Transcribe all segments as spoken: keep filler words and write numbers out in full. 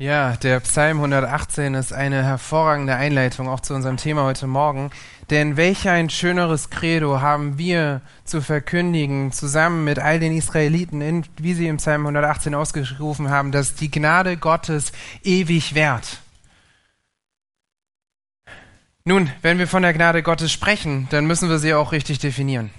Ja, der Psalm hundertachtzehn ist eine hervorragende Einleitung auch zu unserem Thema heute Morgen. Denn welch ein schöneres Credo haben wir zu verkündigen, zusammen mit all den Israeliten, in, wie sie im Psalm hundertachtzehn ausgerufen haben, dass die Gnade Gottes ewig währt. Nun, wenn wir von der Gnade Gottes sprechen, dann müssen wir sie auch richtig definieren.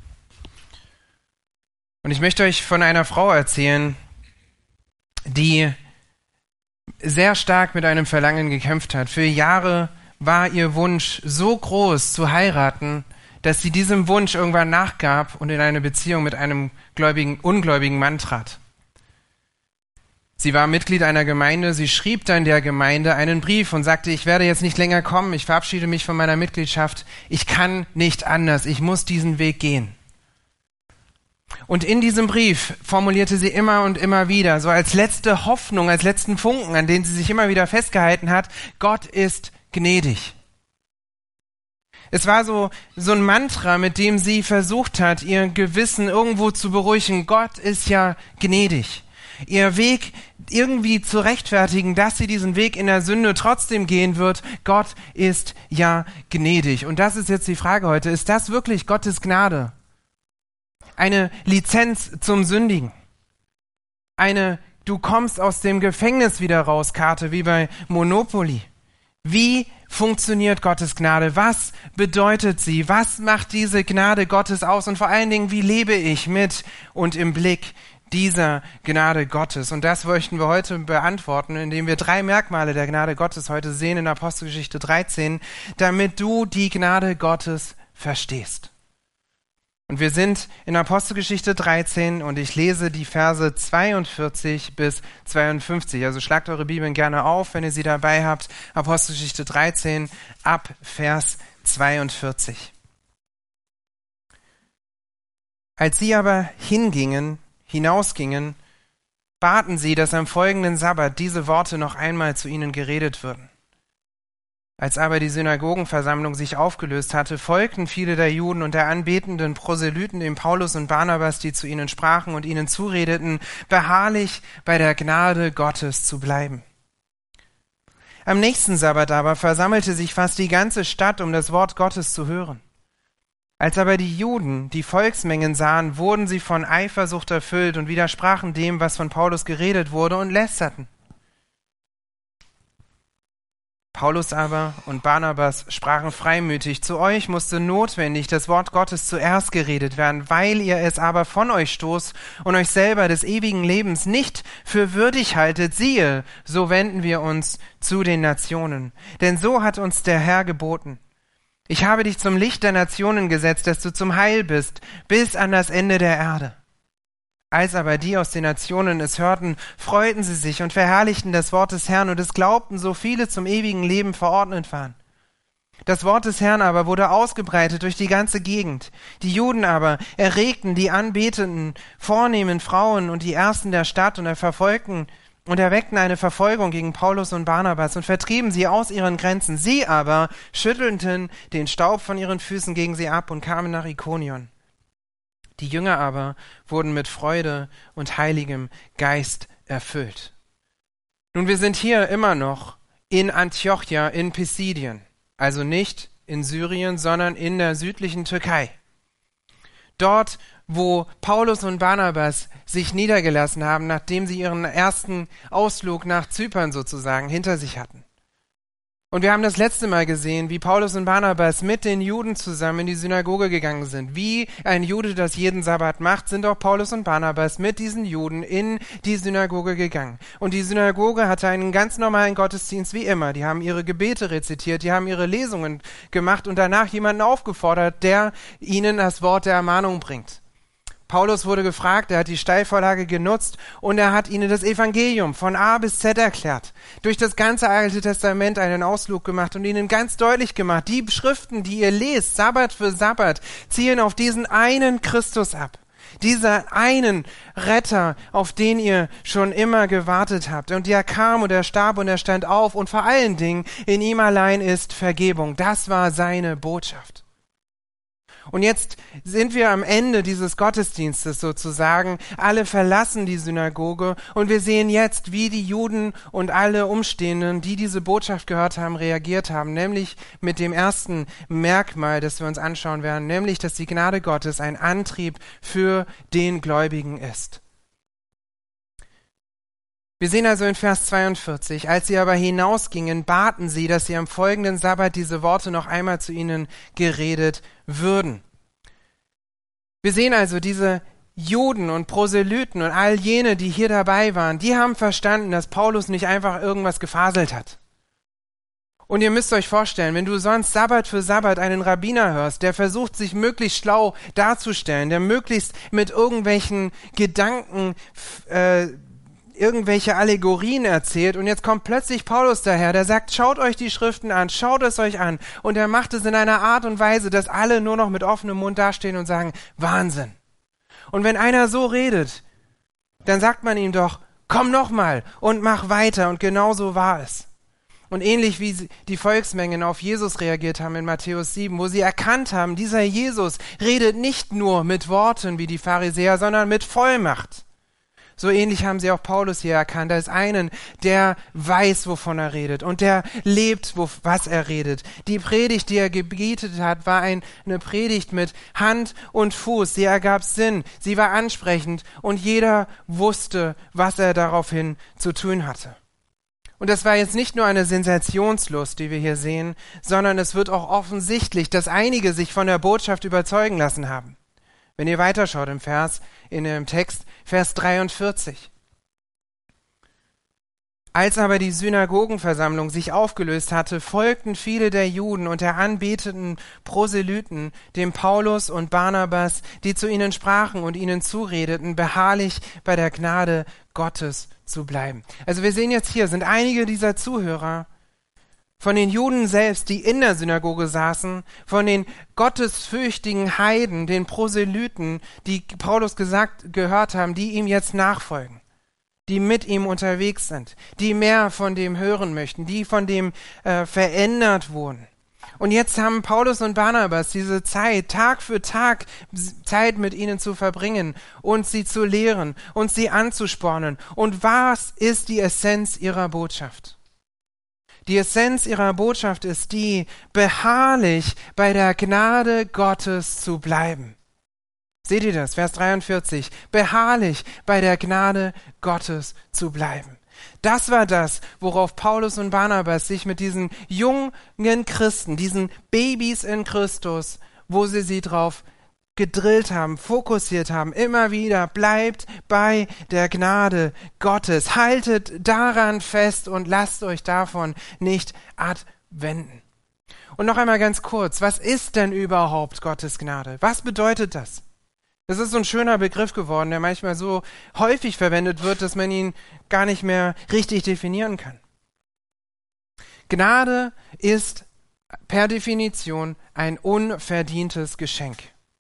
Und ich möchte euch von einer Frau erzählen, die sehr stark mit einem Verlangen gekämpft hat. Für Jahre war ihr Wunsch so groß zu heiraten, dass sie diesem Wunsch irgendwann nachgab und in eine Beziehung mit einem gläubigen, ungläubigen Mann trat. Sie war Mitglied einer Gemeinde, sie schrieb dann der Gemeinde einen Brief und sagte, ich werde jetzt nicht länger kommen, ich verabschiede mich von meiner Mitgliedschaft, ich kann nicht anders, ich muss diesen Weg gehen. Und in diesem Brief formulierte sie immer und immer wieder, so als letzte Hoffnung, als letzten Funken, an den sie sich immer wieder festgehalten hat, Gott ist gnädig. Es war so, so ein Mantra, mit dem sie versucht hat, ihr Gewissen irgendwo zu beruhigen. Gott ist ja gnädig. Ihr Weg irgendwie zu rechtfertigen, dass sie diesen Weg in der Sünde trotzdem gehen wird. Gott ist ja gnädig. Und das ist jetzt die Frage heute. Ist das wirklich Gottes Gnade? Eine Lizenz zum Sündigen. Eine Du kommst aus dem Gefängnis wieder raus Karte, wie bei Monopoly. Wie funktioniert Gottes Gnade? Was bedeutet sie? Was macht diese Gnade Gottes aus? Und vor allen Dingen, wie lebe ich mit und im Blick dieser Gnade Gottes? Und das möchten wir heute beantworten, indem wir drei Merkmale der Gnade Gottes heute sehen in Apostelgeschichte dreizehn, damit du die Gnade Gottes verstehst. Und wir sind in Apostelgeschichte dreizehn und ich lese die Verse zweiundvierzig bis zweiundfünfzig. Also schlagt eure Bibeln gerne auf, wenn ihr sie dabei habt. Apostelgeschichte dreizehn ab Vers zweiundvierzig. Als sie aber hingingen, hinausgingen, baten sie, dass am folgenden Sabbat diese Worte noch einmal zu ihnen geredet würden. Als aber die Synagogenversammlung sich aufgelöst hatte, folgten viele der Juden und der anbetenden Proselyten dem Paulus und Barnabas, die zu ihnen sprachen und ihnen zuredeten, beharrlich bei der Gnade Gottes zu bleiben. Am nächsten Sabbat aber versammelte sich fast die ganze Stadt, um das Wort Gottes zu hören. Als aber die Juden die Volksmengen sahen, wurden sie von Eifersucht erfüllt und widersprachen dem, was von Paulus geredet wurde, und lästerten. Paulus aber und Barnabas sprachen freimütig, zu euch musste notwendig das Wort Gottes zuerst geredet werden, weil ihr es aber von euch stoßt und euch selber des ewigen Lebens nicht für würdig haltet, siehe, so wenden wir uns zu den Nationen. Denn so hat uns der Herr geboten. Ich habe dich zum Licht der Nationen gesetzt, dass du zum Heil bist, bis an das Ende der Erde. Als aber die aus den Nationen es hörten, freuten sie sich und verherrlichten das Wort des Herrn, und es glaubten, so viele zum ewigen Leben verordnet waren. Das Wort des Herrn aber wurde ausgebreitet durch die ganze Gegend. Die Juden aber erregten die anbetenden, vornehmen Frauen und die Ersten der Stadt und verfolgten und erweckten eine Verfolgung gegen Paulus und Barnabas und vertrieben sie aus ihren Grenzen. Sie aber schüttelten den Staub von ihren Füßen gegen sie ab und kamen nach Ikonion. Die Jünger aber wurden mit Freude und heiligem Geist erfüllt. Nun, wir sind hier immer noch in Antiochia in Pisidien, also nicht in Syrien, sondern in der südlichen Türkei. Dort, wo Paulus und Barnabas sich niedergelassen haben, nachdem sie ihren ersten Ausflug nach Zypern sozusagen hinter sich hatten. Und wir haben das letzte Mal gesehen, wie Paulus und Barnabas mit den Juden zusammen in die Synagoge gegangen sind. Wie ein Jude das jeden Sabbat macht, sind auch Paulus und Barnabas mit diesen Juden in die Synagoge gegangen. Und die Synagoge hatte einen ganz normalen Gottesdienst wie immer. Die haben ihre Gebete rezitiert, die haben ihre Lesungen gemacht und danach jemanden aufgefordert, der ihnen das Wort der Ermahnung bringt. Paulus wurde gefragt, er hat die Steilvorlage genutzt und er hat ihnen das Evangelium von A bis Z erklärt. Durch das ganze Alte Testament einen Ausflug gemacht und ihnen ganz deutlich gemacht, die Schriften, die ihr lest, Sabbat für Sabbat, zielen auf diesen einen Christus ab. Dieser einen Retter, auf den ihr schon immer gewartet habt. Und der kam und er starb und er stand auf und vor allen Dingen in ihm allein ist Vergebung. Das war seine Botschaft. Und jetzt sind wir am Ende dieses Gottesdienstes sozusagen. Alle verlassen die Synagoge und wir sehen jetzt, wie die Juden und alle Umstehenden, die diese Botschaft gehört haben, reagiert haben. Nämlich mit dem ersten Merkmal, das wir uns anschauen werden, nämlich, dass die Gnade Gottes ein Antrieb für den Gläubigen ist. Wir sehen also in Vers zweiundvierzig, als sie aber hinausgingen, baten sie, dass sie am folgenden Sabbat diese Worte noch einmal zu ihnen geredet würden. Wir sehen also diese Juden und Proselyten und all jene, die hier dabei waren, die haben verstanden, dass Paulus nicht einfach irgendwas gefaselt hat. Und ihr müsst euch vorstellen, wenn du sonst Sabbat für Sabbat einen Rabbiner hörst, der versucht, sich möglichst schlau darzustellen, der möglichst mit irgendwelchen Gedanken äh, irgendwelche Allegorien erzählt und jetzt kommt plötzlich Paulus daher, der sagt, schaut euch die Schriften an, schaut es euch an und er macht es in einer Art und Weise, dass alle nur noch mit offenem Mund dastehen und sagen, Wahnsinn. Und wenn einer so redet, dann sagt man ihm doch, komm nochmal und mach weiter und genau so war es. Und ähnlich wie die Volksmengen auf Jesus reagiert haben in Matthäus sieben, wo sie erkannt haben, dieser Jesus redet nicht nur mit Worten wie die Pharisäer, sondern mit Vollmacht. So ähnlich haben sie auch Paulus hier erkannt, als einen, der weiß, wovon er redet und der lebt, wo, was er redet. Die Predigt, die er gebietet hat, war ein, eine Predigt mit Hand und Fuß. Sie ergab Sinn, sie war ansprechend und jeder wusste, was er daraufhin zu tun hatte. Und das war jetzt nicht nur eine Sensationslust, die wir hier sehen, sondern es wird auch offensichtlich, dass einige sich von der Botschaft überzeugen lassen haben. Wenn ihr weiterschaut im Vers, in dem Text, Vers dreiundvierzig. Als aber die Synagogenversammlung sich aufgelöst hatte, folgten viele der Juden und der anbetenden Proselyten dem Paulus und Barnabas, die zu ihnen sprachen und ihnen zuredeten, beharrlich bei der Gnade Gottes zu bleiben. Also wir sehen jetzt hier, sind einige dieser Zuhörer von den Juden selbst, die in der Synagoge saßen, von den gottesfürchtigen Heiden, den Proselyten, die Paulus gesagt, gehört haben, die ihm jetzt nachfolgen, die mit ihm unterwegs sind, die mehr von dem hören möchten, die von dem äh, verändert wurden. Und jetzt haben Paulus und Barnabas diese Zeit, Tag für Tag Zeit mit ihnen zu verbringen und sie zu lehren und sie anzuspornen. Und was ist die Essenz ihrer Botschaft? Die Essenz ihrer Botschaft ist die, beharrlich bei der Gnade Gottes zu bleiben. Seht ihr das? Vers dreiundvierzig. Beharrlich bei der Gnade Gottes zu bleiben. Das war das, worauf Paulus und Barnabas sich mit diesen jungen Christen, diesen Babys in Christus, wo sie sie drauf gedrillt haben, fokussiert haben, immer wieder, bleibt bei der Gnade Gottes, haltet daran fest und lasst euch davon nicht abwenden. Und noch einmal ganz kurz, was ist denn überhaupt Gottes Gnade? Was bedeutet das? Das ist so ein schöner Begriff geworden, der manchmal so häufig verwendet wird, dass man ihn gar nicht mehr richtig definieren kann. Gnade ist per Definition ein unverdientes Geschenk.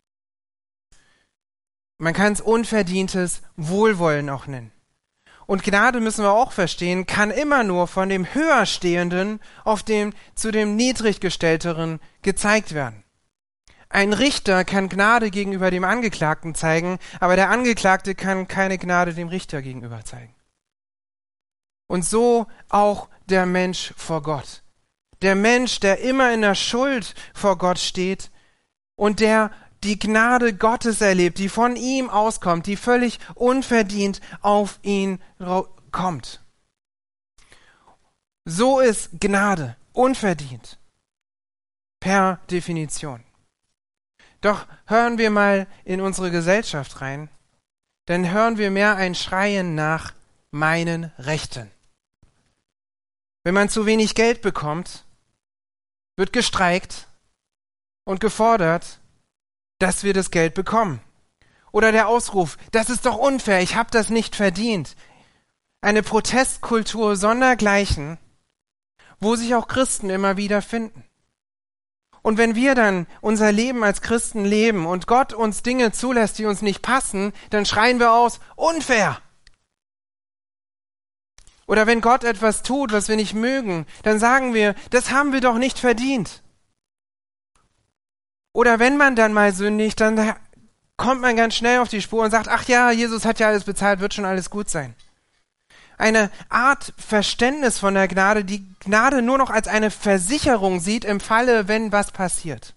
Man kann es unverdientes Wohlwollen auch nennen. Und Gnade, müssen wir auch verstehen, kann immer nur von dem Höherstehenden auf dem, zu dem Niedriggestellteren gezeigt werden. Ein Richter kann Gnade gegenüber dem Angeklagten zeigen, aber der Angeklagte kann keine Gnade dem Richter gegenüber zeigen. Und so auch der Mensch vor Gott. Der Mensch, der immer in der Schuld vor Gott steht und der die Gnade Gottes erlebt, die von ihm auskommt, die völlig unverdient auf ihn kommt. So ist Gnade unverdient. Per Definition. Doch hören wir mal in unsere Gesellschaft rein, dann hören wir mehr ein Schreien nach meinen Rechten. Wenn man zu wenig Geld bekommt, wird gestreikt und gefordert, dass wir das Geld bekommen. Oder der Ausruf, das ist doch unfair, ich habe das nicht verdient. Eine Protestkultur sondergleichen, wo sich auch Christen immer wieder finden. Und wenn wir dann unser Leben als Christen leben und Gott uns Dinge zulässt, die uns nicht passen, dann schreien wir aus, unfair. Oder wenn Gott etwas tut, was wir nicht mögen, dann sagen wir, das haben wir doch nicht verdient. Oder wenn man dann mal sündigt, dann kommt man ganz schnell auf die Spur und sagt, ach ja, Jesus hat ja alles bezahlt, wird schon alles gut sein. Eine Art Verständnis von der Gnade, die Gnade nur noch als eine Versicherung sieht im Falle, wenn was passiert.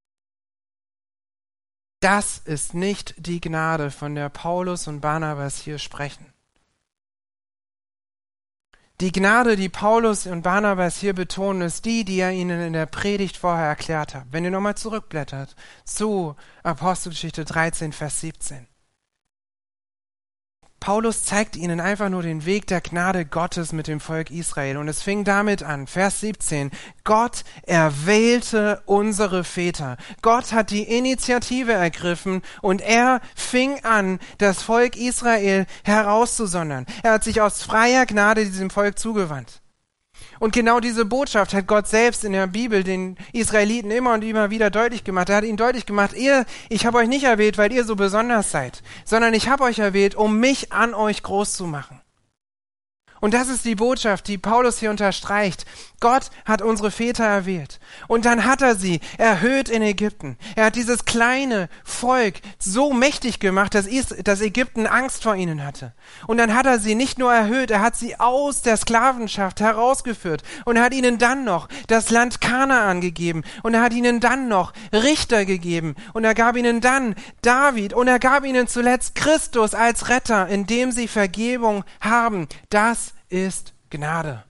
Das ist nicht die Gnade, von der Paulus und Barnabas hier sprechen. Die Gnade, die Paulus und Barnabas hier betonen, ist die, die er ihnen in der Predigt vorher erklärt hat. Wenn ihr nochmal zurückblättert zu Apostelgeschichte dreizehn, Vers siebzehn. Paulus zeigt ihnen einfach nur den Weg der Gnade Gottes mit dem Volk Israel. Und es fing damit an, Vers siebzehn, Gott erwählte unsere Väter. Gott hat die Initiative ergriffen und er fing an, das Volk Israel herauszusondern. Er hat sich aus freier Gnade diesem Volk zugewandt. Und genau diese Botschaft hat Gott selbst in der Bibel den Israeliten immer und immer wieder deutlich gemacht. Er hat ihnen deutlich gemacht, ihr, ich habe euch nicht erwählt, weil ihr so besonders seid, sondern ich habe euch erwählt, um mich an euch groß zu machen. Und das ist die Botschaft, die Paulus hier unterstreicht. Gott hat unsere Väter erwählt. Und dann hat er sie erhöht in Ägypten. Er hat dieses kleine Volk so mächtig gemacht, dass, Is- dass Ägypten Angst vor ihnen hatte. Und dann hat er sie nicht nur erhöht, er hat sie aus der Sklavenschaft herausgeführt. Und er hat ihnen dann noch das Land Kanaan gegeben. Und er hat ihnen dann noch Richter gegeben. Und er gab ihnen dann David. Und er gab ihnen zuletzt Christus als Retter, in dem sie Vergebung haben. Das ist Gnade.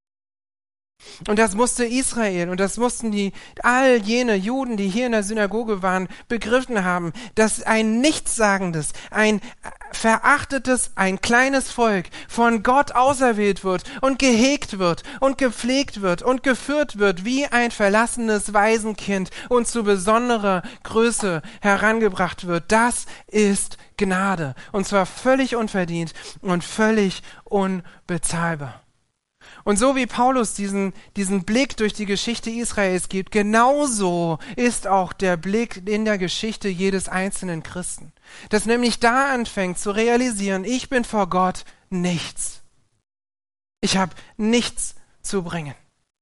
Und das musste Israel und das mussten die all jene Juden, die hier in der Synagoge waren, begriffen haben, dass ein nichtssagendes, ein verachtetes, ein kleines Volk von Gott auserwählt wird und gehegt wird und gepflegt wird und geführt wird wie ein verlassenes Waisenkind und zu besonderer Größe herangebracht wird. Das ist Gnade. Und zwar völlig unverdient und völlig unbezahlbar. Und so wie Paulus diesen, diesen Blick durch die Geschichte Israels gibt, genauso ist auch der Blick in der Geschichte jedes einzelnen Christen. Das nämlich da anfängt zu realisieren, ich bin vor Gott nichts. Ich habe nichts zu bringen.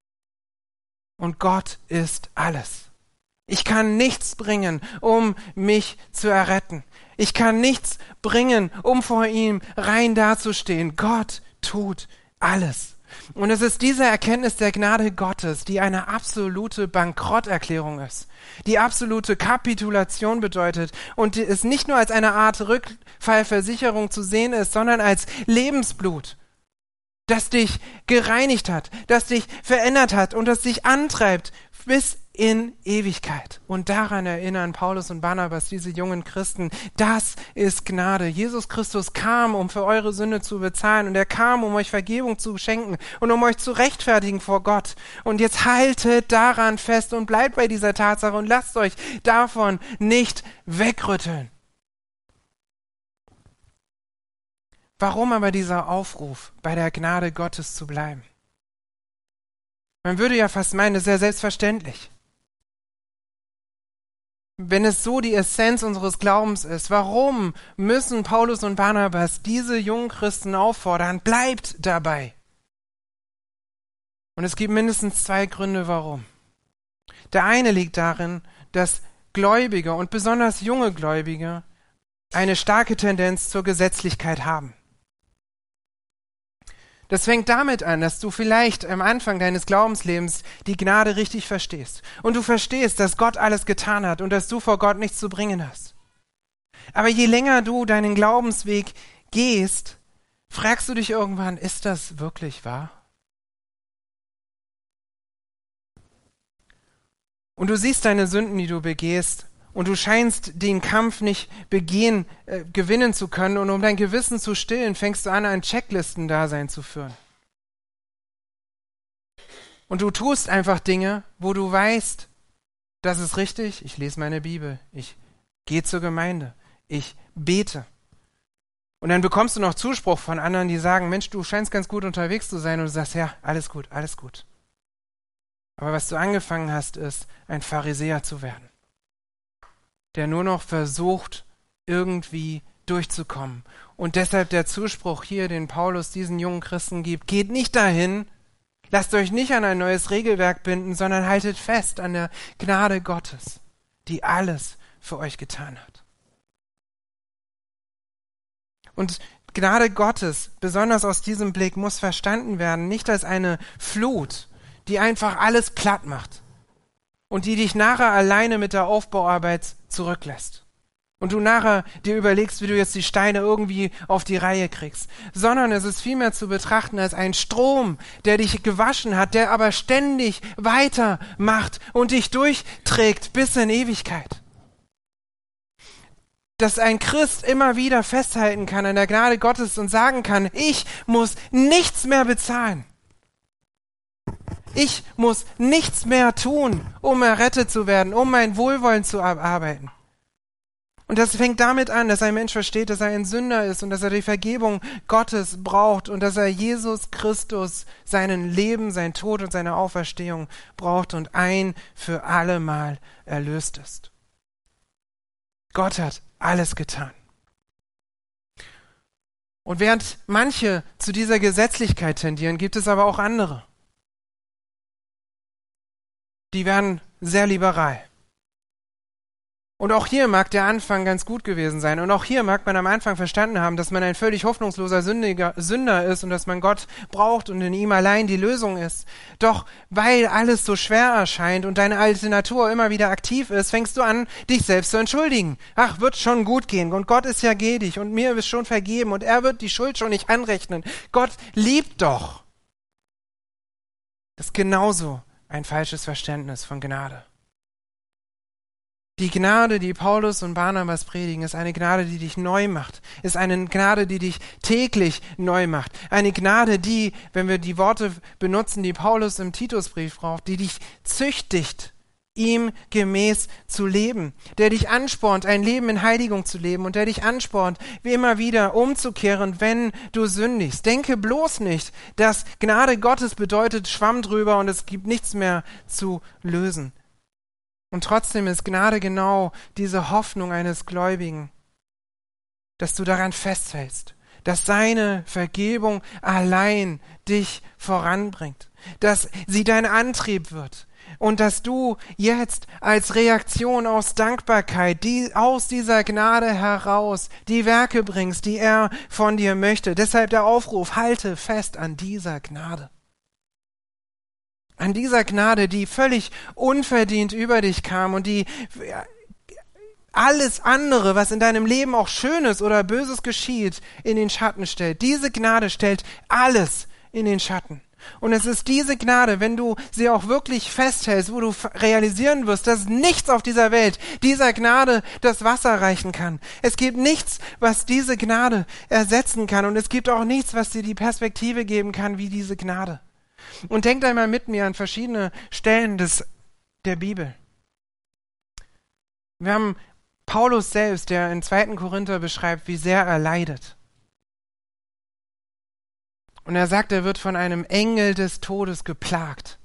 Und Gott ist alles. Ich kann nichts bringen, um mich zu erretten. Ich kann nichts bringen, um vor ihm rein dazustehen. Gott tut alles. Und es ist diese Erkenntnis der Gnade Gottes, die eine absolute Bankrotterklärung ist, die absolute Kapitulation bedeutet und die es nicht nur als eine Art Rückfallversicherung zu sehen ist, sondern als Lebensblut, das dich gereinigt hat, das dich verändert hat und das dich antreibt bis in Ewigkeit. Und daran erinnern Paulus und Barnabas, diese jungen Christen, das ist Gnade. Jesus Christus kam, um für eure Sünde zu bezahlen und er kam, um euch Vergebung zu schenken und um euch zu rechtfertigen vor Gott. Und jetzt haltet daran fest und bleibt bei dieser Tatsache und lasst euch davon nicht wegrütteln. Warum aber dieser Aufruf, bei der Gnade Gottes zu bleiben? Man würde ja fast meinen, das ist ja selbstverständlich. Wenn es so die Essenz unseres Glaubens ist, warum müssen Paulus und Barnabas diese jungen Christen auffordern? Bleibt dabei. Und es gibt mindestens zwei Gründe, warum. Der eine liegt darin, dass Gläubige und besonders junge Gläubige eine starke Tendenz zur Gesetzlichkeit haben. Das fängt damit an, dass du vielleicht am Anfang deines Glaubenslebens die Gnade richtig verstehst. Und du verstehst, dass Gott alles getan hat und dass du vor Gott nichts zu bringen hast. Aber je länger du deinen Glaubensweg gehst, fragst du dich irgendwann, ist das wirklich wahr? Und du siehst deine Sünden, die du begehst, und du scheinst den Kampf nicht begehen, äh, gewinnen zu können. Und um dein Gewissen zu stillen, fängst du an, ein Checklistendasein zu führen. Und du tust einfach Dinge, wo du weißt, das ist richtig, ich lese meine Bibel, ich gehe zur Gemeinde, ich bete. Und dann bekommst du noch Zuspruch von anderen, die sagen, Mensch, du scheinst ganz gut unterwegs zu sein. Und du sagst, ja, alles gut, alles gut. Aber was du angefangen hast, ist, ein Pharisäer zu werden, der nur noch versucht, irgendwie durchzukommen. Und deshalb der Zuspruch hier, den Paulus diesen jungen Christen gibt, geht nicht dahin, lasst euch nicht an ein neues Regelwerk binden, sondern haltet fest an der Gnade Gottes. die alles für euch getan hat. Und Gnade Gottes, besonders aus diesem Blick, muss verstanden werden, nicht als eine Flut, die einfach alles platt macht und die dich nachher alleine mit der Aufbauarbeit zurücklässt. Und du nachher dir überlegst, wie du jetzt die Steine irgendwie auf die Reihe kriegst. Sondern es ist vielmehr zu betrachten als ein Strom, der dich gewaschen hat, der aber ständig weitermacht und dich durchträgt bis in Ewigkeit. Dass ein Christ immer wieder festhalten kann an der Gnade Gottes und sagen kann, ich muss nichts mehr bezahlen. Ich muss nichts mehr tun, um errettet zu werden, um mein Wohlwollen zu erarbeiten. Und das fängt damit an, dass ein Mensch versteht, dass er ein Sünder ist und dass er die Vergebung Gottes braucht und dass er Jesus Christus, seinen Leben, sein Tod und seine Auferstehung braucht und ein für alle Mal erlöst ist. Gott hat alles getan. Und während manche zu dieser Gesetzlichkeit tendieren, gibt es aber auch andere. Die werden sehr liberal. Und auch hier mag der Anfang ganz gut gewesen sein. Und auch hier mag man am Anfang verstanden haben, dass man ein völlig hoffnungsloser Sündiger, Sünder ist und dass man Gott braucht und in ihm allein die Lösung ist. Doch weil alles so schwer erscheint und deine alte Natur immer wieder aktiv ist, fängst du an, dich selbst zu entschuldigen. Ach, wird schon gut gehen und Gott ist ja gnädig und mir ist schon vergeben und er wird die Schuld schon nicht anrechnen. Gott liebt doch. Das ist genauso ein falsches Verständnis von Gnade. Die Gnade, die Paulus und Barnabas predigen, ist eine Gnade, die dich neu macht, ist eine Gnade, die dich täglich neu macht. Eine Gnade, die, wenn wir die Worte benutzen, die Paulus im Titusbrief braucht, die dich züchtigt, ihm gemäß zu leben, der dich anspornt, ein Leben in Heiligung zu leben und der dich anspornt, wie immer wieder umzukehren, wenn du sündigst. Denke bloß nicht, dass Gnade Gottes bedeutet, Schwamm drüber und es gibt nichts mehr zu lösen. Und trotzdem ist Gnade genau diese Hoffnung eines Gläubigen, dass du daran festhältst, dass seine Vergebung allein dich voranbringt, dass sie dein Antrieb wird und dass du jetzt als Reaktion aus Dankbarkeit, die aus dieser Gnade heraus die Werke bringst, die er von dir möchte. Deshalb der Aufruf, halte fest an dieser Gnade. An dieser Gnade, die völlig unverdient über dich kam und die alles andere, was in deinem Leben auch Schönes oder Böses geschieht, in den Schatten stellt. Diese Gnade stellt alles in den Schatten. Und es ist diese Gnade, wenn du sie auch wirklich festhältst, wo du realisieren wirst, dass nichts auf dieser Welt dieser Gnade das Wasser reichen kann. Es gibt nichts, was diese Gnade ersetzen kann und es gibt auch nichts, was dir die Perspektive geben kann, wie diese Gnade. Und denkt einmal mit mir an verschiedene Stellen des, der Bibel. Wir haben Paulus selbst, der in zweiten Korinther beschreibt, wie sehr er leidet. Und er sagt, er wird von einem Engel des Todes geplagt.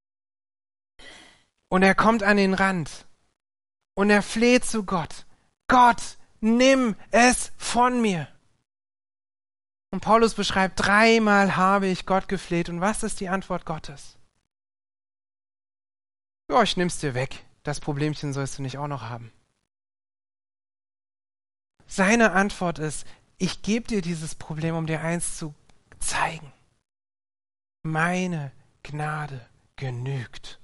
Und er kommt an den Rand. Und er fleht zu Gott. Gott, nimm es von mir. Und Paulus beschreibt, dreimal habe ich Gott gefleht. Und was ist die Antwort Gottes? Ja, ich nimm's dir weg. Das Problemchen sollst du nicht auch noch haben. Seine Antwort ist, ich gebe dir dieses Problem, um dir eins zu zeigen. Meine Gnade genügt.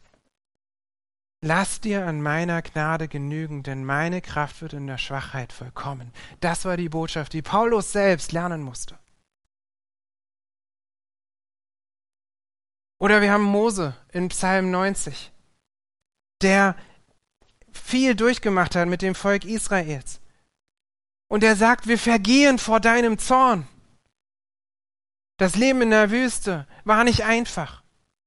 Lass dir an meiner Gnade genügen, denn meine Kraft wird in der Schwachheit vollkommen. Das war die Botschaft, die Paulus selbst lernen musste. Oder wir haben Mose in Psalm neunzig, der viel durchgemacht hat mit dem Volk Israels. Und er sagt, wir vergehen vor deinem Zorn. Das Leben in der Wüste war nicht einfach.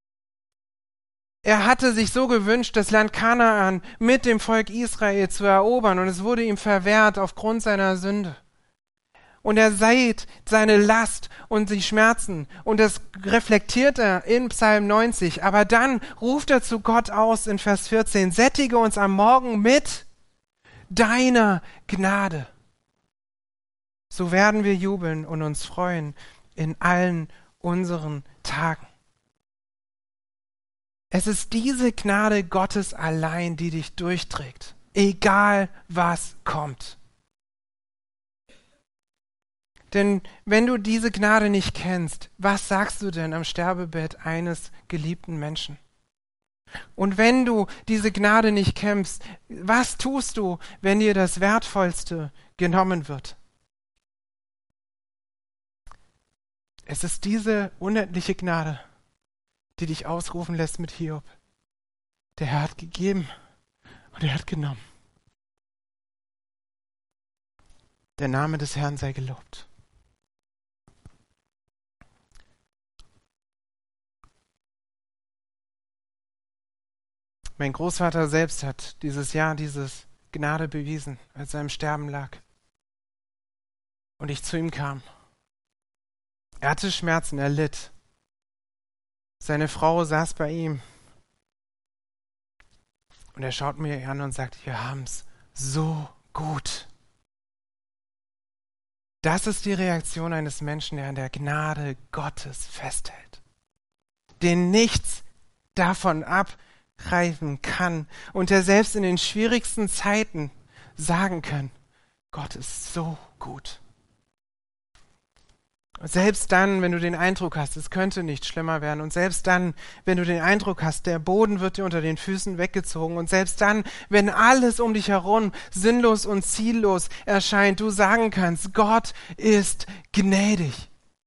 Er hatte sich so gewünscht, das Land Kanaan mit dem Volk Israel zu erobern und es wurde ihm verwehrt aufgrund seiner Sünde. Und er sieht seine Last und die Schmerzen und das reflektiert er in Psalm neunzig. Aber dann ruft er zu Gott aus in Vers vierzehn, sättige uns am Morgen mit deiner Gnade. So werden wir jubeln und uns freuen in allen unseren Tagen. Es ist diese Gnade Gottes allein, die dich durchträgt, egal was kommt. Denn wenn du diese Gnade nicht kennst, was sagst du denn am Sterbebett eines geliebten Menschen? Und wenn du diese Gnade nicht kennst, was tust du, wenn dir das Wertvollste genommen wird? Es ist diese unendliche Gnade, die dich ausrufen lässt mit Hiob. Der Herr hat gegeben und er hat genommen. Der Name des Herrn sei gelobt. Mein Großvater selbst hat dieses Jahr dieses Gnade bewiesen, als er im Sterben lag. Und ich zu ihm kam. Er hatte Schmerzen, er litt. Seine Frau saß bei ihm. Und er schaut mir an und sagt, wir haben es so gut. Das ist die Reaktion eines Menschen, der an der Gnade Gottes festhält. Den nichts davon abgreifen kann und der selbst in den schwierigsten Zeiten sagen kann, Gott ist so gut. Und selbst dann, wenn du den Eindruck hast, es könnte nicht schlimmer werden, und selbst dann, wenn du den Eindruck hast, der Boden wird dir unter den Füßen weggezogen, und selbst dann, wenn alles um dich herum sinnlos und ziellos erscheint, du sagen kannst, Gott ist gnädig.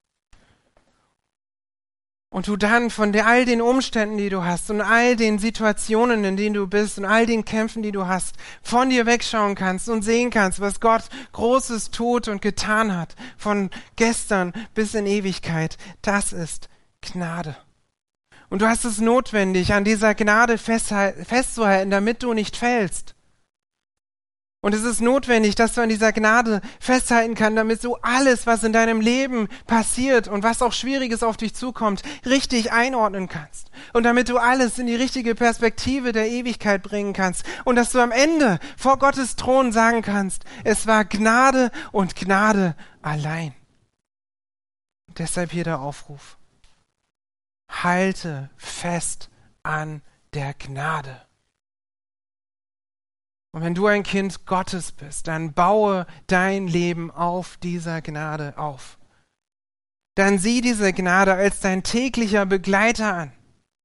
Und du dann von all den Umständen, die du hast und all den Situationen, in denen du bist und all den Kämpfen, die du hast, von dir wegschauen kannst und sehen kannst, was Gott Großes tut und getan hat, von gestern bis in Ewigkeit. Das ist Gnade. Und du hast es notwendig, an dieser Gnade festzuhalten, damit du nicht fällst. Und es ist notwendig, dass du an dieser Gnade festhalten kannst, damit du alles, was in deinem Leben passiert und was auch Schwieriges auf dich zukommt, richtig einordnen kannst. Und damit du alles in die richtige Perspektive der Ewigkeit bringen kannst. Und dass du am Ende vor Gottes Thron sagen kannst, es war Gnade und Gnade allein. Und deshalb hier der Aufruf. Halte fest an der Gnade. Und wenn du ein Kind Gottes bist, dann baue dein Leben auf dieser Gnade auf. Dann sieh diese Gnade als dein täglicher Begleiter an,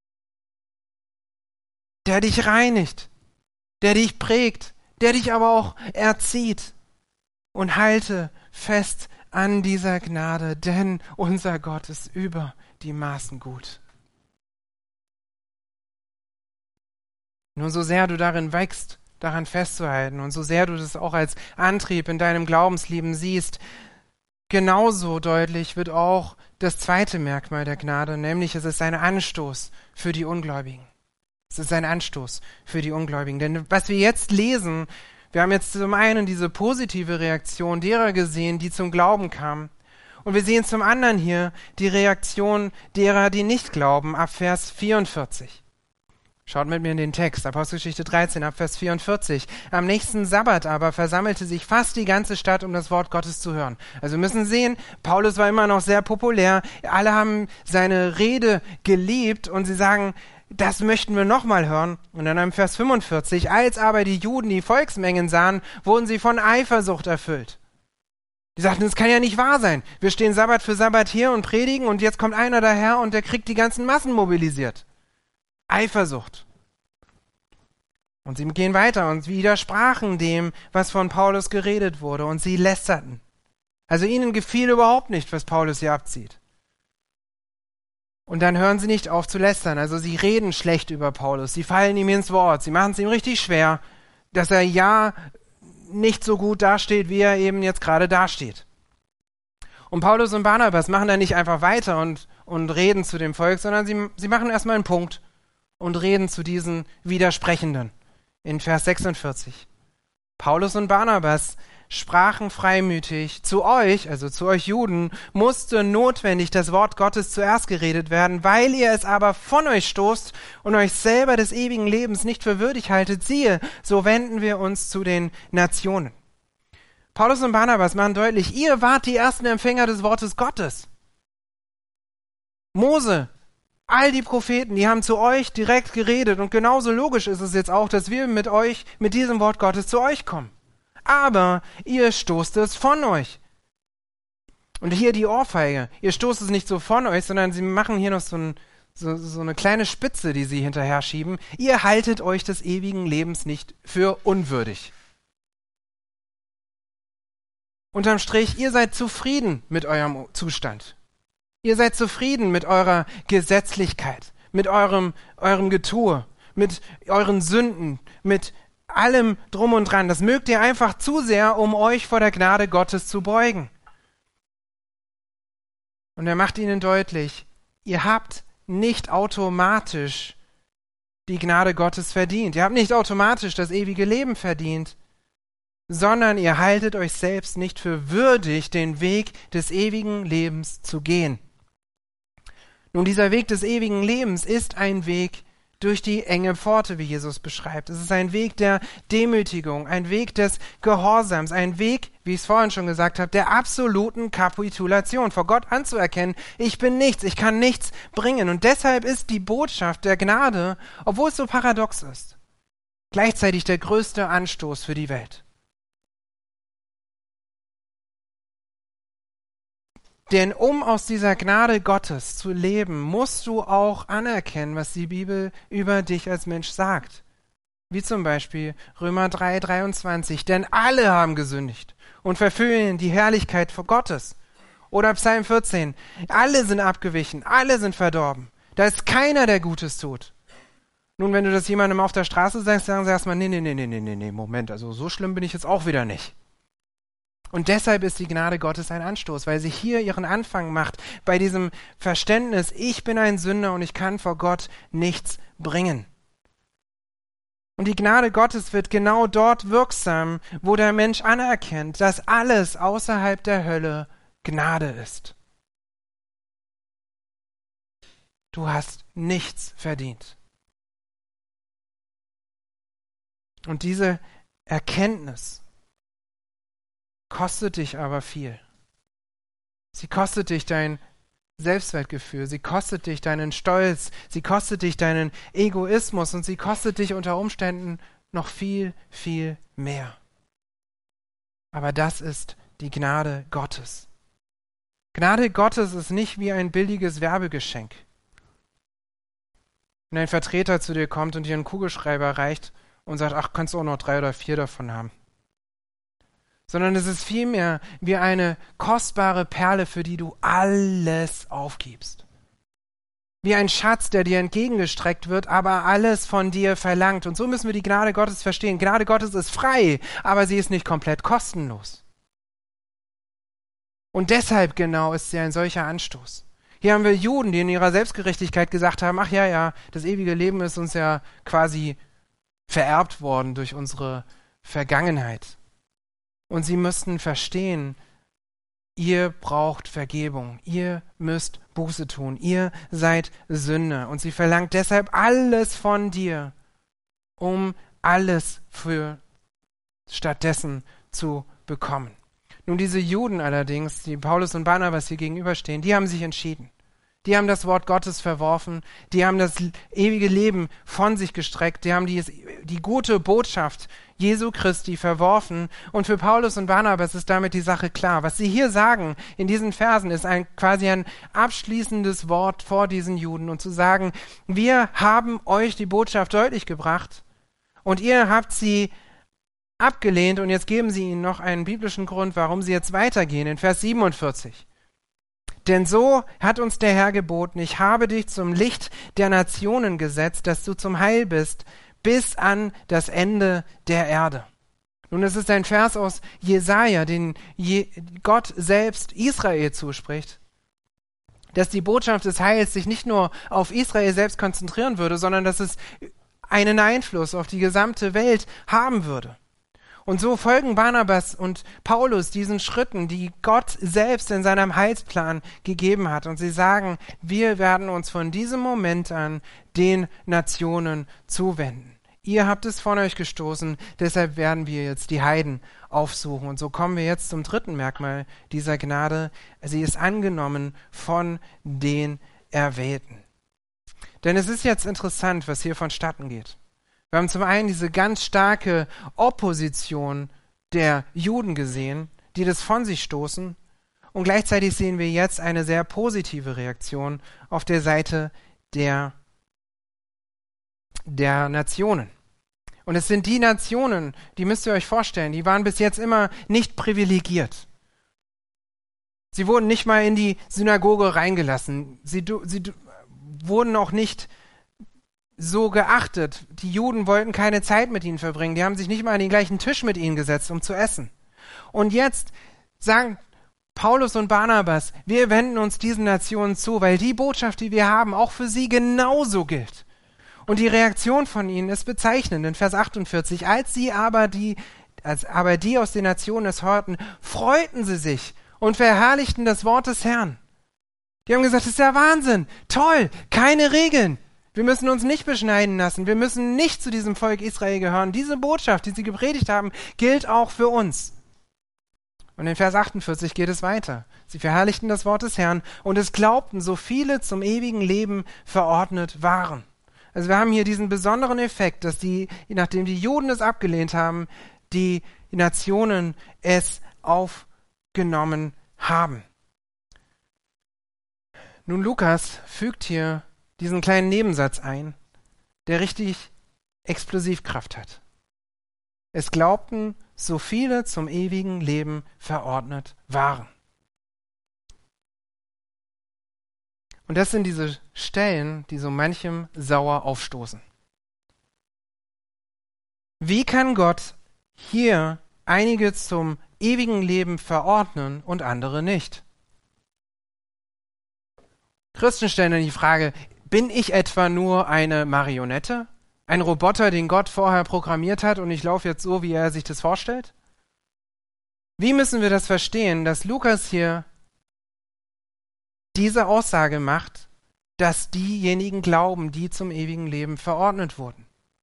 der dich reinigt, der dich prägt, der dich aber auch erzieht. Und halte fest an dieser Gnade, denn unser Gott ist über die Maßen gut. Nur so sehr du darin wächst, daran festzuhalten und so sehr du das auch als Antrieb in deinem Glaubensleben siehst, genauso deutlich wird auch das zweite Merkmal der Gnade, nämlich es ist ein Anstoß für die Ungläubigen. Es ist ein Anstoß für die Ungläubigen. Denn was wir jetzt lesen, wir haben jetzt zum einen diese positive Reaktion derer gesehen, die zum Glauben kamen. Und wir sehen zum anderen hier die Reaktion derer, die nicht glauben, ab Vers vierundvierzig. Schaut mit mir in den Text, Apostelgeschichte dreizehn, ab Vers vierundvierzig. Am nächsten Sabbat aber versammelte sich fast die ganze Stadt, um das Wort Gottes zu hören. Also wir müssen sehen, Paulus war immer noch sehr populär. Alle haben seine Rede geliebt und sie sagen, das möchten wir nochmal hören. Und dann am Vers fünfundvierzig, als aber die Juden die Volksmengen sahen, wurden sie von Eifersucht erfüllt. Die sagten, das kann ja nicht wahr sein. Wir stehen Sabbat für Sabbat hier und predigen und jetzt kommt einer daher und der kriegt die ganzen Massen mobilisiert. Eifersucht. Und sie gehen weiter und widersprachen dem, was von Paulus geredet wurde, und sie lästerten. Also ihnen gefiel überhaupt nicht, was Paulus hier abzieht. Und dann hören sie nicht auf zu lästern. Also sie reden schlecht über Paulus, sie fallen ihm ins Wort, sie machen es ihm richtig schwer, dass er ja nicht so gut dasteht, wie er eben jetzt gerade dasteht. Und Paulus und Barnabas machen dann nicht einfach weiter und, und reden zu dem Volk, sondern sie, sie machen erstmal einen Punkt und reden zu diesen Widersprechenden. In Vers sechsundvierzig. Paulus und Barnabas sprachen freimütig, zu euch, also zu euch Juden, musste notwendig das Wort Gottes zuerst geredet werden, weil ihr es aber von euch stoßt und euch selber des ewigen Lebens nicht für würdig haltet, siehe, so wenden wir uns zu den Nationen. Paulus und Barnabas machen deutlich, ihr wart die ersten Empfänger des Wortes Gottes. Mose All die Propheten, die haben zu euch direkt geredet und genauso logisch ist es jetzt auch, dass wir mit euch, mit diesem Wort Gottes zu euch kommen. Aber ihr stoßt es von euch. Und hier die Ohrfeige. Ihr stoßt es nicht so von euch, sondern sie machen hier noch so, ein, so, so eine kleine Spitze, die sie hinterher schieben. Ihr haltet euch des ewigen Lebens nicht für unwürdig. Unterm Strich, ihr seid zufrieden mit eurem Zustand. Ihr seid zufrieden mit eurer Gesetzlichkeit, mit eurem, eurem Getue, mit euren Sünden, mit allem drum und dran. Das mögt ihr einfach zu sehr, um euch vor der Gnade Gottes zu beugen. Und er macht ihnen deutlich, ihr habt nicht automatisch die Gnade Gottes verdient. Ihr habt nicht automatisch das ewige Leben verdient, sondern ihr haltet euch selbst nicht für würdig, den Weg des ewigen Lebens zu gehen. Nun, dieser Weg des ewigen Lebens ist ein Weg durch die enge Pforte, wie Jesus beschreibt. Es ist ein Weg der Demütigung, ein Weg des Gehorsams, ein Weg, wie ich es vorhin schon gesagt habe, der absoluten Kapitulation, vor Gott anzuerkennen, ich bin nichts, ich kann nichts bringen. Und deshalb ist die Botschaft der Gnade, obwohl es so paradox ist, gleichzeitig der größte Anstoß für die Welt. Denn um aus dieser Gnade Gottes zu leben, musst du auch anerkennen, was die Bibel über dich als Mensch sagt. Wie zum Beispiel Römer drei, dreiundzwanzig. Denn alle haben gesündigt und verfehlen die Herrlichkeit vor Gottes. Oder Psalm vierzehn. Alle sind abgewichen, alle sind verdorben. Da ist keiner, der Gutes tut. Nun, wenn du das jemandem auf der Straße sagst, sagen sie erstmal, nee, nee, nee, nee, nee, nee, Moment, also so schlimm bin ich jetzt auch wieder nicht. Und deshalb ist die Gnade Gottes ein Anstoß, weil sie hier ihren Anfang macht bei diesem Verständnis, ich bin ein Sünder und ich kann vor Gott nichts bringen. Und die Gnade Gottes wird genau dort wirksam, wo der Mensch anerkennt, dass alles außerhalb der Hölle Gnade ist. Du hast nichts verdient. Und diese Erkenntnis kostet dich aber viel. Sie kostet dich dein Selbstwertgefühl, sie kostet dich deinen Stolz, sie kostet dich deinen Egoismus und sie kostet dich unter Umständen noch viel, viel mehr. Aber das ist die Gnade Gottes. Gnade Gottes ist nicht wie ein billiges Werbegeschenk. Wenn ein Vertreter zu dir kommt und dir einen Kugelschreiber reicht und sagt, ach, kannst du auch noch drei oder vier davon haben. Sondern es ist vielmehr wie eine kostbare Perle, für die du alles aufgibst. Wie ein Schatz, der dir entgegengestreckt wird, aber alles von dir verlangt. Und so müssen wir die Gnade Gottes verstehen. Gnade Gottes ist frei, aber sie ist nicht komplett kostenlos. Und deshalb genau ist sie ein solcher Anstoß. Hier haben wir Juden, die in ihrer Selbstgerechtigkeit gesagt haben, ach ja, ja, das ewige Leben ist uns ja quasi vererbt worden durch unsere Vergangenheit. Und sie müssten verstehen, ihr braucht Vergebung, ihr müsst Buße tun, ihr seid Sünder. Und sie verlangt deshalb alles von dir, um alles für stattdessen zu bekommen. Nun, diese Juden allerdings, die Paulus und Barnabas hier gegenüberstehen, die haben sich entschieden. Die haben das Wort Gottes verworfen, die haben das ewige Leben von sich gestreckt, die haben die, die gute Botschaft Jesu Christi verworfen. Und für Paulus und Barnabas ist damit die Sache klar. Was sie hier sagen in diesen Versen ist ein, quasi ein abschließendes Wort vor diesen Juden und zu sagen, wir haben euch die Botschaft deutlich gebracht und ihr habt sie abgelehnt und jetzt geben sie ihnen noch einen biblischen Grund, warum sie jetzt weitergehen in Vers siebenundvierzig. Denn so hat uns der Herr geboten, ich habe dich zum Licht der Nationen gesetzt, dass du zum Heil bist, bis an das Ende der Erde. Nun, es ist ein Vers aus Jesaja, den Je- Gott selbst Israel zuspricht, dass die Botschaft des Heils sich nicht nur auf Israel selbst konzentrieren würde, sondern dass es einen Einfluss auf die gesamte Welt haben würde. Und so folgen Barnabas und Paulus diesen Schritten, die Gott selbst in seinem Heilsplan gegeben hat. Und sie sagen, wir werden uns von diesem Moment an den Nationen zuwenden. Ihr habt es von euch gestoßen, deshalb werden wir jetzt die Heiden aufsuchen. Und so kommen wir jetzt zum dritten Merkmal dieser Gnade. Sie ist angenommen von den Erwählten. Denn es ist jetzt interessant, was hier vonstatten geht. Wir haben zum einen diese ganz starke Opposition der Juden gesehen, die das von sich stoßen. Und gleichzeitig sehen wir jetzt eine sehr positive Reaktion auf der Seite der, der Nationen. Und es sind die Nationen, die müsst ihr euch vorstellen, die waren bis jetzt immer nicht privilegiert. Sie wurden nicht mal in die Synagoge reingelassen. Sie, sie wurden auch nicht so geachtet. Die Juden wollten keine Zeit mit ihnen verbringen. Die haben sich nicht mal an den gleichen Tisch mit ihnen gesetzt, um zu essen. Und jetzt sagen Paulus und Barnabas, wir wenden uns diesen Nationen zu, weil die Botschaft, die wir haben, auch für sie genauso gilt. Und die Reaktion von ihnen ist bezeichnend in Vers achtundvierzig. Als sie aber die, als aber die aus den Nationen es hörten, freuten sie sich und verherrlichten das Wort des Herrn. Die haben gesagt, das ist ja Wahnsinn, toll, keine Regeln. Wir müssen uns nicht beschneiden lassen, wir müssen nicht zu diesem Volk Israel gehören. Diese Botschaft, die sie gepredigt haben, gilt auch für uns. Und in Vers achtundvierzig geht es weiter. Sie verherrlichten das Wort des Herrn und es glaubten, so viele zum ewigen Leben verordnet waren. Also wir haben hier diesen besonderen Effekt, dass die, nachdem die Juden es abgelehnt haben, die Nationen es aufgenommen haben. Nun, Lukas fügt hier diesen kleinen Nebensatz ein, der richtig Explosivkraft hat. Es glaubten, so viele zum ewigen Leben verordnet waren. Und das sind diese Stellen, die so manchem sauer aufstoßen. Wie kann Gott hier einige zum ewigen Leben verordnen und andere nicht? Christen stellen dann die Frage, bin ich etwa nur eine Marionette? Ein Roboter, den Gott vorher programmiert hat und ich laufe jetzt so, wie er sich das vorstellt? Wie müssen wir das verstehen, dass Lukas hier diese Aussage macht, dass diejenigen glauben, die zum ewigen Leben verordnet wurden?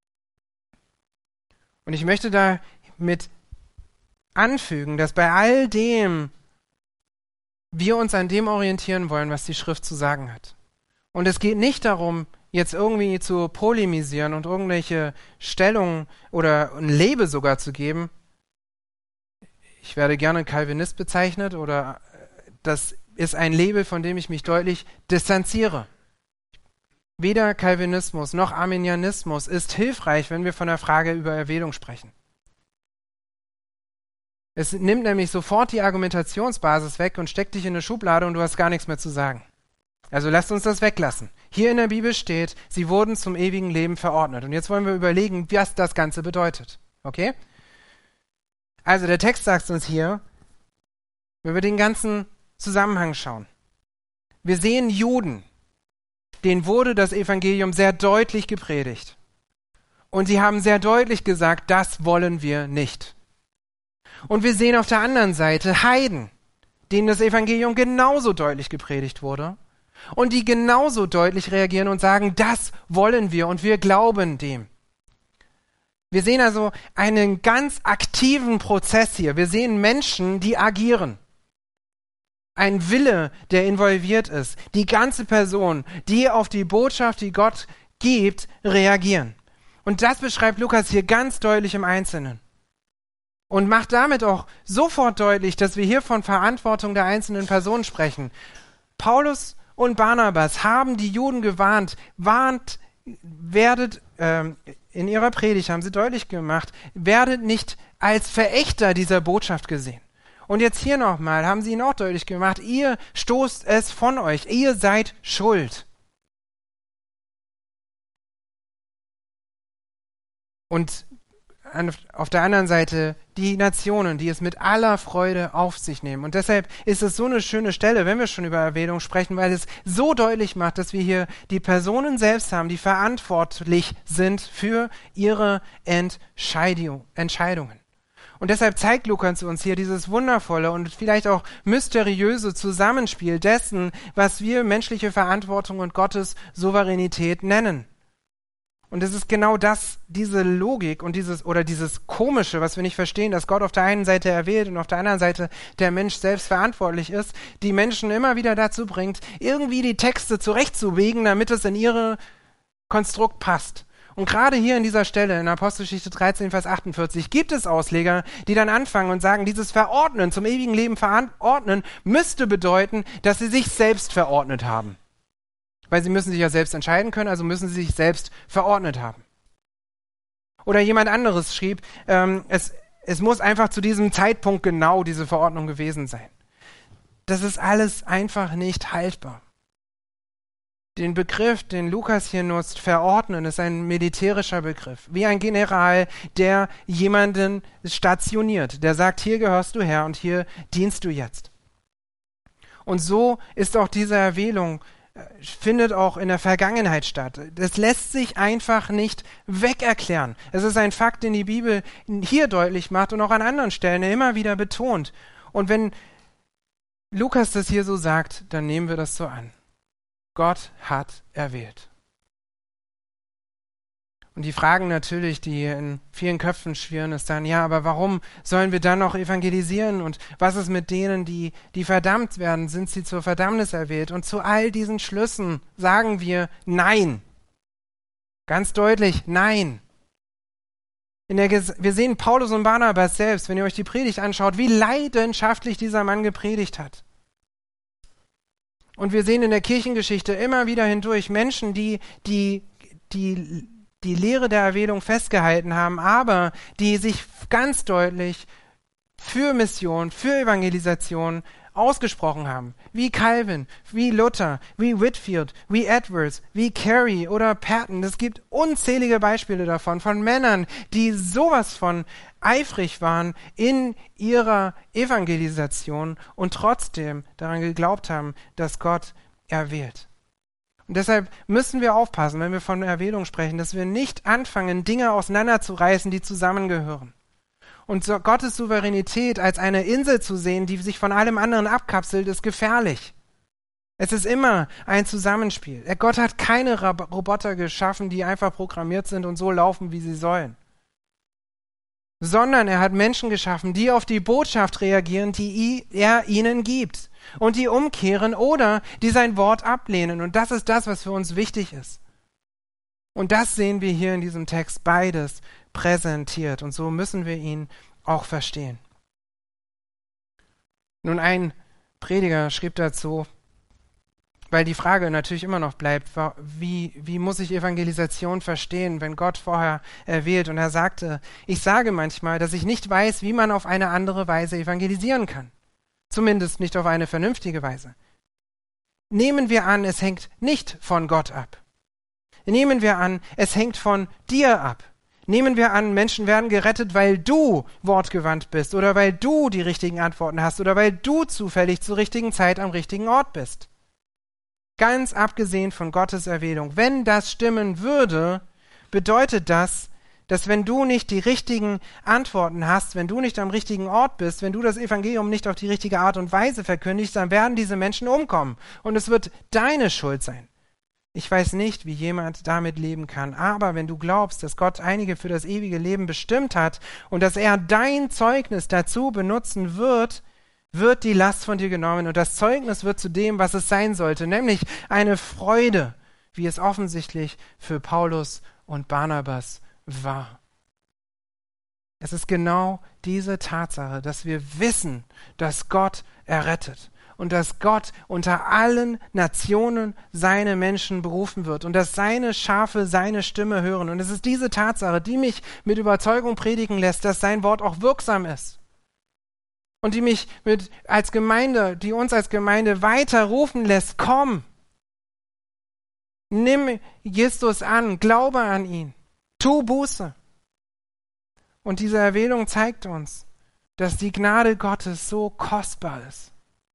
Und ich möchte damit anfügen, dass bei all dem wir uns an dem orientieren wollen, was die Schrift zu sagen hat. Und es geht nicht darum, jetzt irgendwie zu polemisieren und irgendwelche Stellungen oder ein Label sogar zu geben. Ich werde gerne Calvinist bezeichnet oder das ist ein Label, von dem ich mich deutlich distanziere. Weder Calvinismus noch Arminianismus ist hilfreich, wenn wir von der Frage über Erwählung sprechen. Es nimmt nämlich sofort die Argumentationsbasis weg und steckt dich in eine Schublade und du hast gar nichts mehr zu sagen. Also lasst uns das weglassen. Hier in der Bibel steht, sie wurden zum ewigen Leben verordnet. Und jetzt wollen wir überlegen, was das Ganze bedeutet. Okay? Also der Text sagt uns hier, wenn wir den ganzen Zusammenhang schauen. Wir sehen Juden, denen wurde das Evangelium sehr deutlich gepredigt. Und sie haben sehr deutlich gesagt, das wollen wir nicht. Und wir sehen auf der anderen Seite Heiden, denen das Evangelium genauso deutlich gepredigt wurde und die genauso deutlich reagieren und sagen, das wollen wir und wir glauben dem. Wir sehen also einen ganz aktiven Prozess hier. Wir sehen Menschen, die agieren. Ein Wille, der involviert ist. Die ganze Person, die auf die Botschaft, die Gott gibt, reagieren. Und das beschreibt Lukas hier ganz deutlich im Einzelnen. Und macht damit auch sofort deutlich, dass wir hier von Verantwortung der einzelnen Personen sprechen. Paulus und Barnabas haben die Juden gewarnt, warnt, werdet, ähm, in ihrer Predigt haben sie deutlich gemacht, werdet nicht als Verächter dieser Botschaft gesehen. Und jetzt hier nochmal haben sie ihnen auch deutlich gemacht, ihr stoßt es von euch, ihr seid schuld. Und auf der anderen Seite die Nationen, die es mit aller Freude auf sich nehmen. Und deshalb ist es so eine schöne Stelle, wenn wir schon über Erwählung sprechen, weil es so deutlich macht, dass wir hier die Personen selbst haben, die verantwortlich sind für ihre Entscheidung, Entscheidungen. Und deshalb zeigt Lukas uns hier dieses wundervolle und vielleicht auch mysteriöse Zusammenspiel dessen, was wir menschliche Verantwortung und Gottes Souveränität nennen. Und es ist genau das, diese Logik und dieses oder dieses Komische, was wir nicht verstehen, dass Gott auf der einen Seite erwählt und auf der anderen Seite der Mensch selbst verantwortlich ist, die Menschen immer wieder dazu bringt, irgendwie die Texte zurechtzubiegen, damit es in ihre Konstrukt passt. Und gerade hier in dieser Stelle, in Apostelgeschichte dreizehn, Vers achtundvierzig, gibt es Ausleger, die dann anfangen und sagen, dieses Verordnen, zum ewigen Leben verordnen, müsste bedeuten, dass sie sich selbst verordnet haben. Weil sie müssen sich ja selbst entscheiden können, also müssen sie sich selbst verordnet haben. Oder jemand anderes schrieb, ähm, es, es muss einfach zu diesem Zeitpunkt genau diese Verordnung gewesen sein. Das ist alles einfach nicht haltbar. Den Begriff, den Lukas hier nutzt, verordnen, ist ein militärischer Begriff. Wie ein General, der jemanden stationiert, der sagt, hier gehörst du her und hier dienst du jetzt. Und so ist auch diese Erwählung, findet auch in der Vergangenheit statt. Das lässt sich einfach nicht wegerklären. Es ist ein Fakt, den die Bibel hier deutlich macht und auch an anderen Stellen immer wieder betont. Und wenn Lukas das hier so sagt, dann nehmen wir das so an. Gott hat erwählt. Und die Fragen natürlich, die in vielen Köpfen schwirren, ist dann, ja, aber warum sollen wir dann noch evangelisieren? Und was ist mit denen, die, die verdammt werden? Sind sie zur Verdammnis erwählt? Und zu all diesen Schlüssen sagen wir Nein. Ganz deutlich, nein. In der Ges- wir sehen Paulus und Barnabas selbst, wenn ihr euch die Predigt anschaut, wie leidenschaftlich dieser Mann gepredigt hat. Und wir sehen in der Kirchengeschichte immer wieder hindurch Menschen, die die, die, die Lehre der Erwählung festgehalten haben, aber die sich ganz deutlich für Mission, für Evangelisation ausgesprochen haben. Wie Calvin, wie Luther, wie Whitfield, wie Edwards, wie Carey oder Patton. Es gibt unzählige Beispiele davon, von Männern, die sowas von eifrig waren in ihrer Evangelisation und trotzdem daran geglaubt haben, dass Gott erwählt. Und deshalb müssen wir aufpassen, wenn wir von Erwählung sprechen, dass wir nicht anfangen, Dinge auseinanderzureißen, die zusammengehören. Und so Gottes Souveränität als eine Insel zu sehen, die sich von allem anderen abkapselt, ist gefährlich. Es ist immer ein Zusammenspiel. Gott hat keine Rab- Roboter geschaffen, die einfach programmiert sind und so laufen, wie sie sollen. Sondern er hat Menschen geschaffen, die auf die Botschaft reagieren, die er ihnen gibt. Und die umkehren oder die sein Wort ablehnen. Und das ist das, was für uns wichtig ist. Und das sehen wir hier in diesem Text beides präsentiert. Und so müssen wir ihn auch verstehen. Nun, ein Prediger schrieb dazu, weil die Frage natürlich immer noch bleibt, wie, wie muss ich Evangelisation verstehen, wenn Gott vorher erwählt? Und er sagte, ich sage manchmal, dass ich nicht weiß, wie man auf eine andere Weise evangelisieren kann. Zumindest nicht auf eine vernünftige Weise. Nehmen wir an, es hängt nicht von Gott ab. Nehmen wir an, es hängt von dir ab. Nehmen wir an, Menschen werden gerettet, weil du wortgewandt bist oder weil du die richtigen Antworten hast oder weil du zufällig zur richtigen Zeit am richtigen Ort bist. Ganz abgesehen von Gottes Erwählung. Wenn das stimmen würde, bedeutet das, dass wenn du nicht die richtigen Antworten hast, wenn du nicht am richtigen Ort bist, wenn du das Evangelium nicht auf die richtige Art und Weise verkündigst, dann werden diese Menschen umkommen. Und es wird deine Schuld sein. Ich weiß nicht, wie jemand damit leben kann, aber wenn du glaubst, dass Gott einige für das ewige Leben bestimmt hat und dass er dein Zeugnis dazu benutzen wird, wird die Last von dir genommen und das Zeugnis wird zu dem, was es sein sollte, nämlich eine Freude, wie es offensichtlich für Paulus und Barnabas war. Es ist genau diese Tatsache, dass wir wissen, dass Gott errettet und dass Gott unter allen Nationen seine Menschen berufen wird und dass seine Schafe seine Stimme hören. Und es ist diese Tatsache, die mich mit Überzeugung predigen lässt, dass sein Wort auch wirksam ist. Und die mich mit als Gemeinde, die uns als Gemeinde weiter rufen lässt, komm, nimm Jesus an, glaube an ihn, tu Buße. Und diese Erwählung zeigt uns, dass die Gnade Gottes so kostbar ist.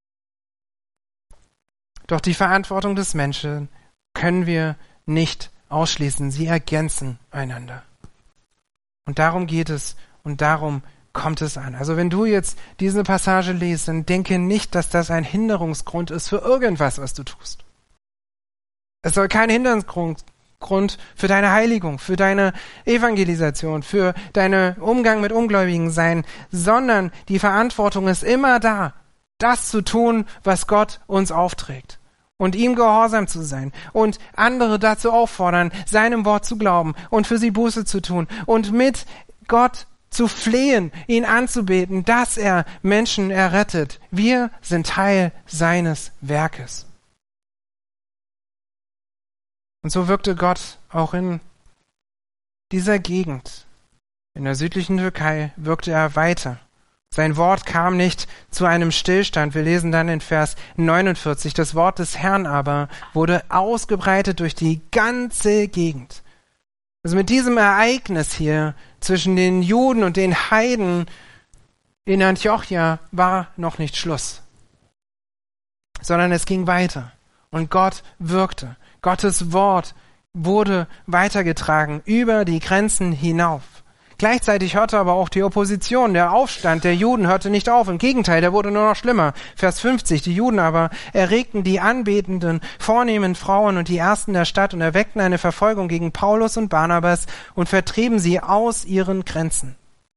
Doch die Verantwortung des Menschen können wir nicht ausschließen. Sie ergänzen einander. Und darum geht es und darum kommt es an. Also wenn du jetzt diese Passage liest, dann denke nicht, dass das ein Hinderungsgrund ist für irgendwas, was du tust. Es soll kein Hinderungsgrund für deine Heiligung, für deine Evangelisation, für deinen Umgang mit Ungläubigen sein, sondern die Verantwortung ist immer da, das zu tun, was Gott uns aufträgt. und ihm gehorsam zu sein und andere dazu auffordern, seinem Wort zu glauben und für sie Buße zu tun und mit Gott zu flehen, ihn anzubeten, dass er Menschen errettet. Wir sind Teil seines Werkes. Und so wirkte Gott auch in dieser Gegend. In der südlichen Türkei wirkte er weiter. Sein Wort kam nicht zu einem Stillstand. Wir lesen dann in Vers neunundvierzig, das Wort des Herrn aber wurde ausgebreitet durch die ganze Gegend. Also mit diesem Ereignis hier zwischen den Juden und den Heiden in Antiochia war noch nicht Schluss, sondern es ging weiter und Gott wirkte. Gottes Wort wurde weitergetragen über die Grenzen hinauf. Gleichzeitig hörte aber auch die Opposition, der Aufstand der Juden hörte nicht auf. Im Gegenteil, der wurde nur noch schlimmer. Vers fünfzig, die Juden aber erregten die anbetenden, vornehmen Frauen und die Ersten der Stadt und erweckten eine Verfolgung gegen Paulus und Barnabas und vertrieben sie aus ihren Grenzen.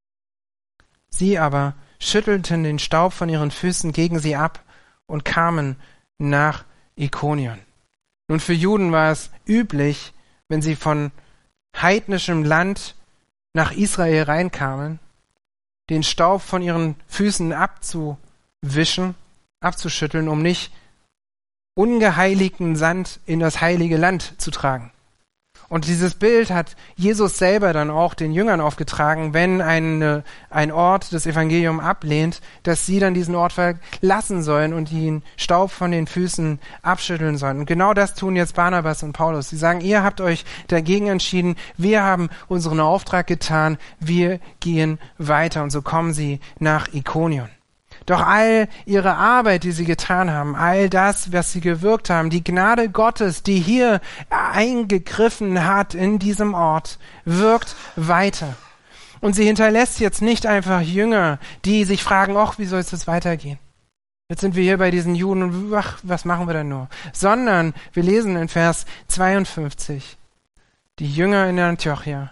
Sie aber schüttelten den Staub von ihren Füßen gegen sie ab und kamen nach Ikonion. Nun, für Juden war es üblich, wenn sie von heidnischem Land nach Israel reinkamen, den Staub von ihren Füßen abzuwischen, abzuschütteln, um nicht ungeheiligten Sand in das heilige Land zu tragen. Und dieses Bild hat Jesus selber dann auch den Jüngern aufgetragen, wenn ein, ein Ort das Evangelium ablehnt, dass sie dann diesen Ort verlassen sollen und den Staub von den Füßen abschütteln sollen. Und genau das tun jetzt Barnabas und Paulus. Sie sagen, ihr habt euch dagegen entschieden, wir haben unseren Auftrag getan, wir gehen weiter. Und so kommen sie nach Ikonion. Doch all ihre Arbeit, die sie getan haben, all das, was sie gewirkt haben, die Gnade Gottes, die hier eingegriffen hat in diesem Ort, wirkt weiter. Und sie hinterlässt jetzt nicht einfach Jünger, die sich fragen, ach, wie soll es jetzt weitergehen? Jetzt sind wir hier bei diesen Juden und ach, was machen wir denn nur? Sondern wir lesen in Vers zweiundfünfzig, die Jünger in Antiochia,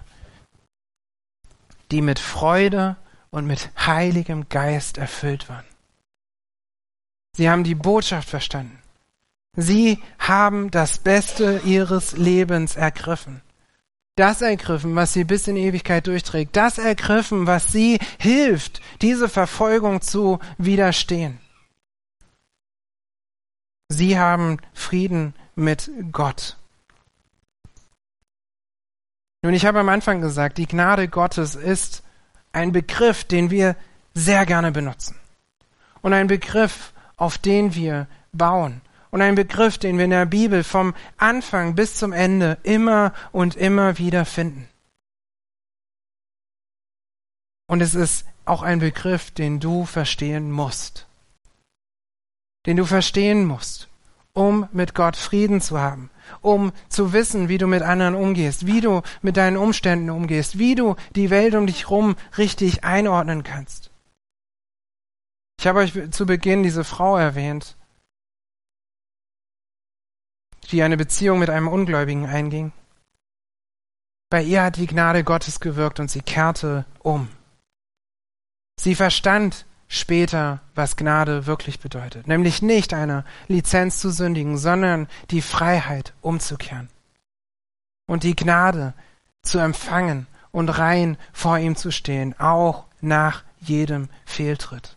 die mit Freude und mit heiligem Geist erfüllt waren. Sie haben die Botschaft verstanden. Sie haben das Beste ihres Lebens ergriffen. Das ergriffen, was sie bis in Ewigkeit durchträgt. Das ergriffen, was sie hilft, diese Verfolgung zu widerstehen. Sie haben Frieden mit Gott. Nun, ich habe am Anfang gesagt, die Gnade Gottes ist ein Begriff, den wir sehr gerne benutzen. Und ein Begriff, auf den wir bauen. Und ein Begriff, den wir in der Bibel vom Anfang bis zum Ende immer und immer wieder finden. Und es ist auch ein Begriff, den du verstehen musst. Den du verstehen musst, um mit Gott Frieden zu haben. Um zu wissen, wie du mit anderen umgehst, wie du mit deinen Umständen umgehst, wie du die Welt um dich herum richtig einordnen kannst. Ich habe euch zu Beginn diese Frau erwähnt, die eine Beziehung mit einem Ungläubigen einging. Bei ihr hat die Gnade Gottes gewirkt und sie kehrte um. Sie verstand später, was Gnade wirklich bedeutet. Nämlich nicht eine Lizenz zu sündigen, sondern die Freiheit umzukehren. Und die Gnade zu empfangen und rein vor ihm zu stehen, auch nach jedem Fehltritt.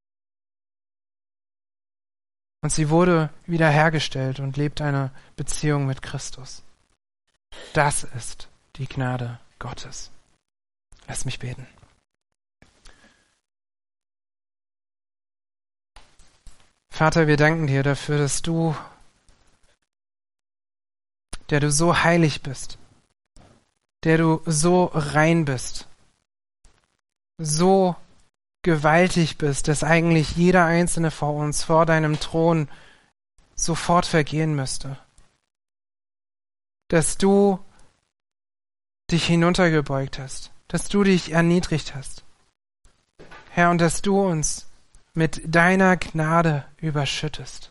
Und sie wurde wiederhergestellt und lebt eine Beziehung mit Christus. Das ist die Gnade Gottes. Lass mich beten. Vater, wir danken dir dafür, dass du, der du so heilig bist, der du so rein bist, so gewaltig bist, dass eigentlich jeder einzelne vor uns vor deinem Thron sofort vergehen müsste. Dass du dich hinuntergebeugt hast, dass du dich erniedrigt hast. Herr, und dass du uns mit deiner Gnade überschüttest.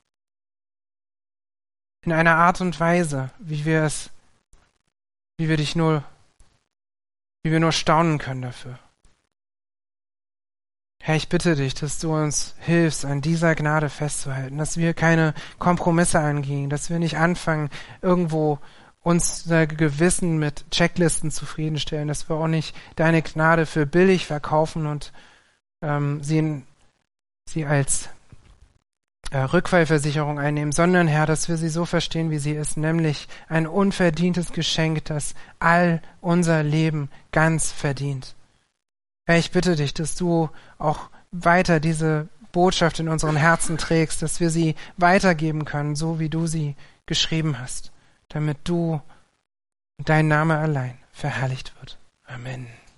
In einer Art und Weise, wie wir es, wie wir dich nur, wie wir nur staunen können dafür. Herr, ich bitte dich, dass du uns hilfst, an dieser Gnade festzuhalten, dass wir keine Kompromisse angehen, dass wir nicht anfangen, irgendwo unser Gewissen mit Checklisten zufriedenstellen, dass wir auch nicht deine Gnade für billig verkaufen und ähm, sie, sie als äh, Rückfallversicherung einnehmen, sondern, Herr, dass wir sie so verstehen, wie sie ist, nämlich ein unverdientes Geschenk, das all unser Leben ganz verdient. Herr, ich bitte dich, dass du auch weiter diese Botschaft in unseren Herzen trägst, dass wir sie weitergeben können, so wie du sie geschrieben hast, damit du und dein Name allein verherrlicht wird. Amen.